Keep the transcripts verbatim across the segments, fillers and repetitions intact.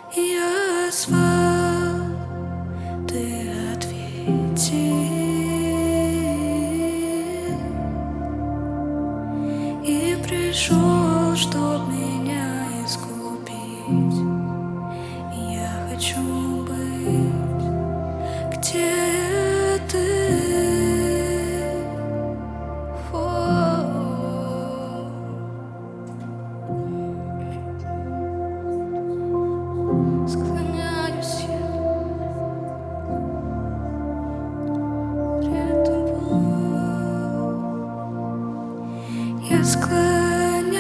Я звал, ты ответил, и пришел, чтоб меня искупить. Я хочу быть, где ты. Склоняюсь я пред тобой. Я склоняюсь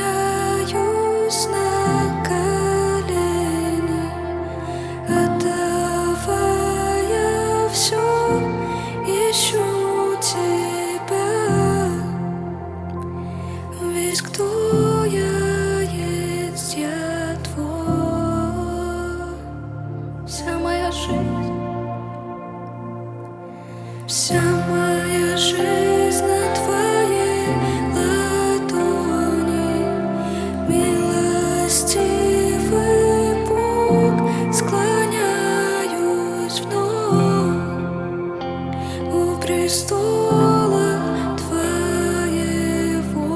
на колени, отдавая все, ищу тебя. Весь кто я есть, я твой. Вся моя жизнь, вся моя жизнь на твоей ладони. Милостивый Бог, склоняюсь вновь у престола твоего.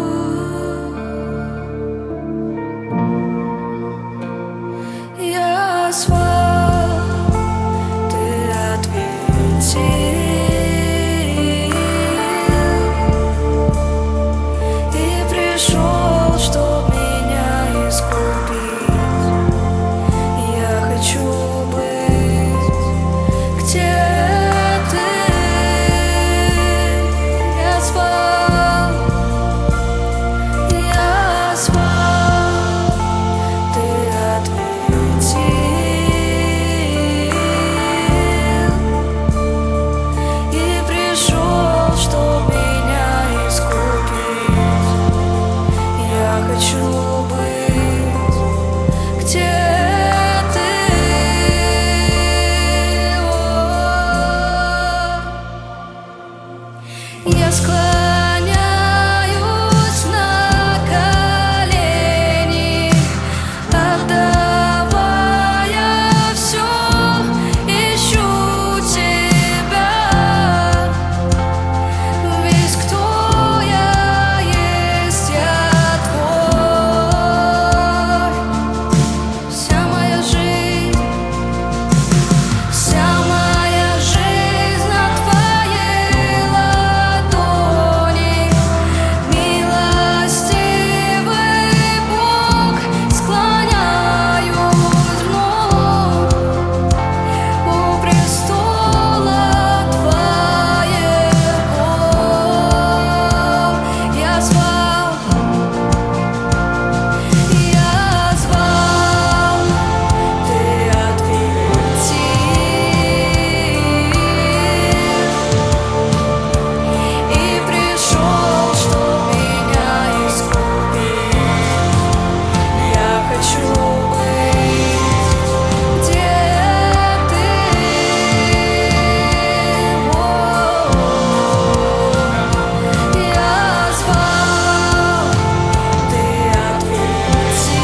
Я звал, ты ответил, и пришел, чтоб меня искупить. Я хочу быть, где ты. Я звал, я звал, ты ответил, и пришел, чтоб меня искупить. Я хочу быть, где ты. Я склоняюсь на колени, отдавая все, ищу тебя. Весь кто я есть, я твой. Вся моя жизнь, вся моя жизнь на твоей ладони. Милостивый Бог, склоняюсь вновь у престола твоего. Я звал, я звал, ты ответил, и пришел, чтоб меня искупить. Я хочу быть, где ты. Я звал, ты ответил,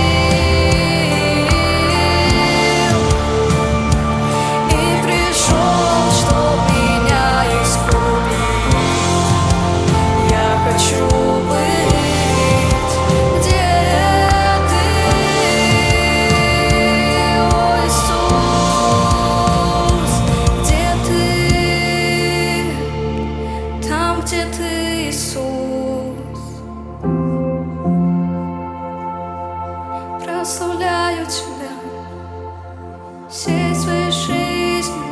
и пришел, чтоб меня искупить. Я хочу быть, где ты, о Иисус, где ты, там, где ты, Иисус. Прославляю тебя всей своей жизнью.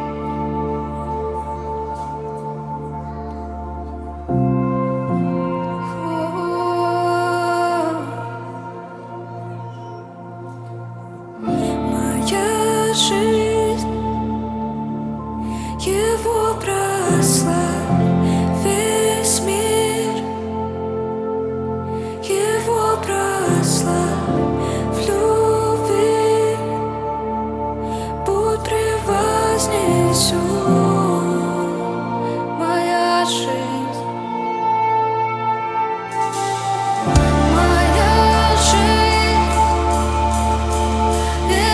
Моя жизнь, его прославь весь мир, его прославь в любви, будь превознесен. Моя жизнь, моя жизнь.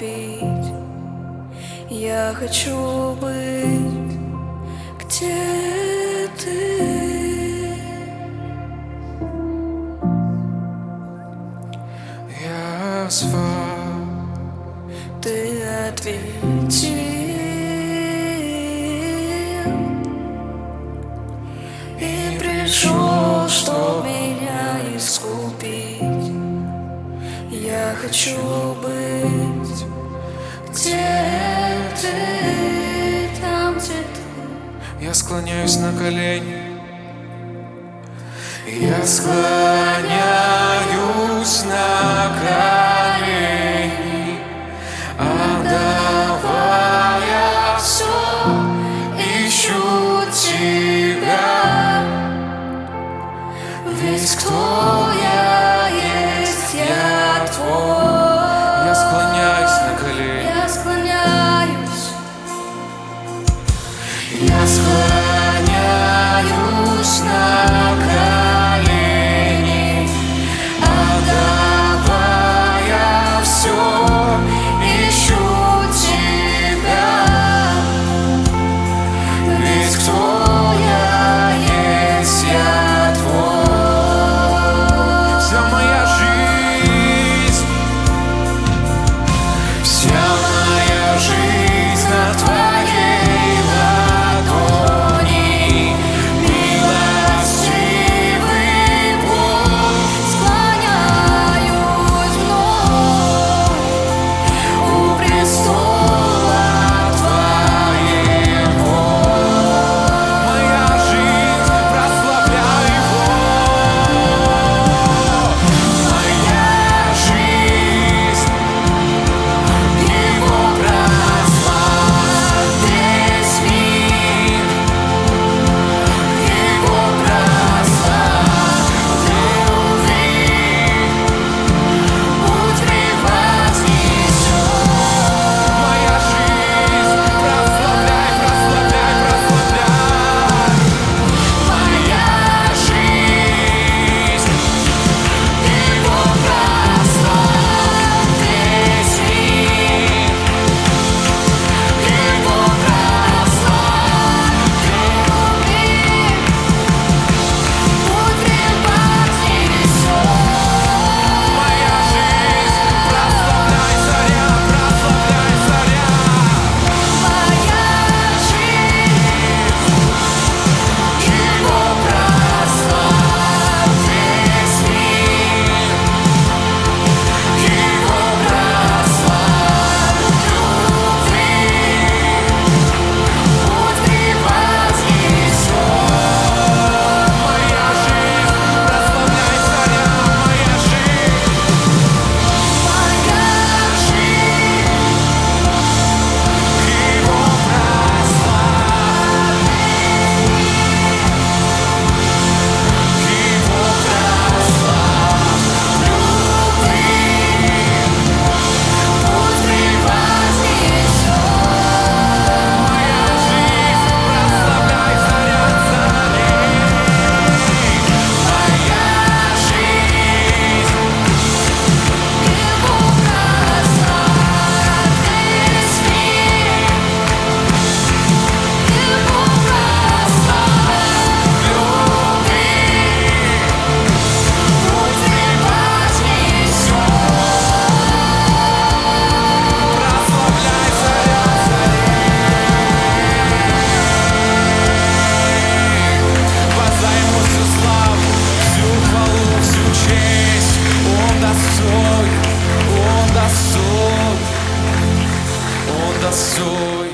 любить. Я хочу быть, где ты. Я звал, Ты ответил, и пришел, чтоб меня искупить. Я хочу быть, где ты, там, где ты. я склоняюсь на колени. Я склоняюсь на колени, отдавая все, ищу тебя. Ведь кто я есть, я твой. Я склоняюсь на колени. Я склоняюсь, Я склоняюсь на колени, отдавая все, ищу тебя. Ведь кто я есть, я твой. Вся моя жизнь, вся моя жизнь на твоей ладони. Милостивый Бог, склоняюсь вновь у престола твоего. моя жизнь, прославляй Его. Моя жизнь, Его прославь весь мир. Его прославь, любви, путь превознесен. Моя жизнь, прославляй, прославляй, прославляй. Моя жизнь, Его прославь весь мир. Его прославь, Любви, путь превознесен. моя жизнь, прославляй царя, прославляй царя. Моя жизнь, Его прославь весь мир. Его прославь, любви, путь превознесен. моя жизнь, прославляй царя, моя жизнь. Моя жизнь, Его прославь, Его прославь, любви, путь превознесен. моя жизнь, прославляй царя царей. Моя жизнь, Его прославь весь мир. Его прославь, любви, путь превознесен. прославляй царя царей. Воздай ему всю славу, всю хвалу, всю честь. Он достоин, он достоин, он достоин.